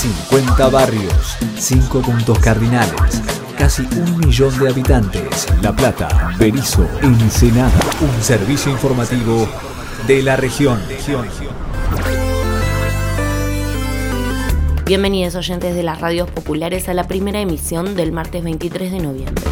50 barrios, 5 puntos cardinales, casi 1 millón de habitantes. La Plata, Berisso, Ensenada. Un servicio informativo de la región. Bienvenidos oyentes de las radios populares a la primera emisión del martes 23 de noviembre.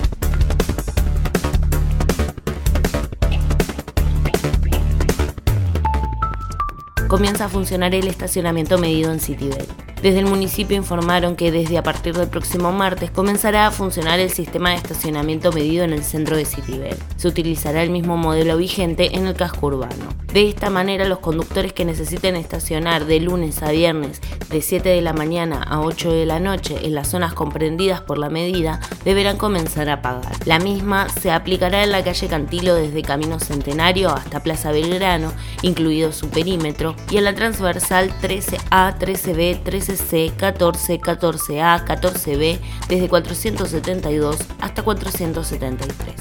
Comienza a funcionar el estacionamiento medido en Citibel. Desde el municipio informaron que desde a partir del próximo martes comenzará a funcionar el sistema de estacionamiento medido en el centro de Citibel. Se utilizará el mismo modelo vigente en el casco urbano. De esta manera, los conductores que necesiten estacionar de lunes a viernes de 7 de la mañana a 8 de la noche en las zonas comprendidas por la medida deberán comenzar a pagar. La misma se aplicará en la calle Cantilo desde Camino Centenario hasta Plaza Belgrano, incluido su perímetro, y en la transversal 13A, 13B, 13C, 14, 14A, 14B desde 472 hasta 473.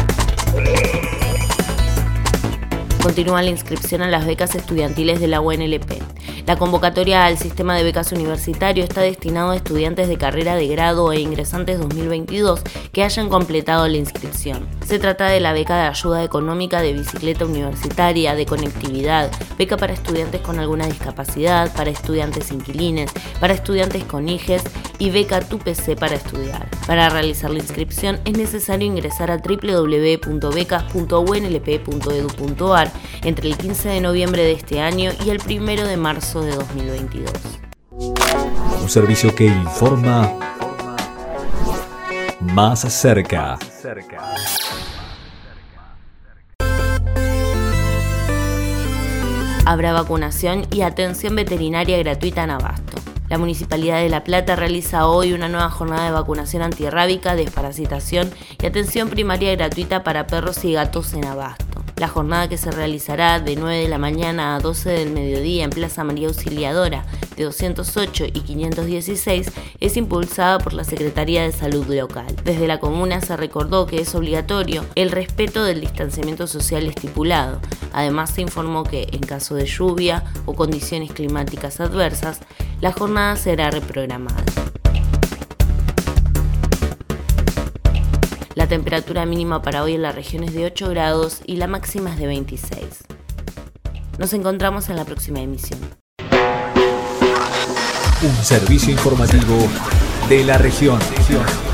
Continúa la inscripción a las becas estudiantiles de la UNLP. La convocatoria al sistema de becas universitario está destinado a estudiantes de carrera de grado e ingresantes 2022 que hayan completado la inscripción. Se trata de la beca de ayuda económica de bicicleta universitaria, de conectividad, beca para estudiantes con alguna discapacidad, para estudiantes inquilines, para estudiantes con hijes y beca Tu PC para estudiar. Para realizar la inscripción es necesario ingresar a www.becas.unlp.edu.ar entre el 15 de noviembre de este año y el 1 de marzo de 2022. Un servicio que informa más cerca. Habrá vacunación y atención veterinaria gratuita en Abasto. La Municipalidad de La Plata realiza hoy una nueva jornada de vacunación antirrábica, desparasitación y atención primaria gratuita para perros y gatos en Abasto. La jornada, que se realizará de 9 de la mañana a 12 del mediodía en Plaza María Auxiliadora de 208 y 516, es impulsada por la Secretaría de Salud local. Desde la comuna se recordó que es obligatorio el respeto del distanciamiento social estipulado. Además, se informó que, en caso de lluvia o condiciones climáticas adversas, la jornada será reprogramada. La temperatura mínima para hoy en la región es de 8 grados y la máxima es de 26. Nos encontramos en la próxima emisión. Un servicio informativo de la región.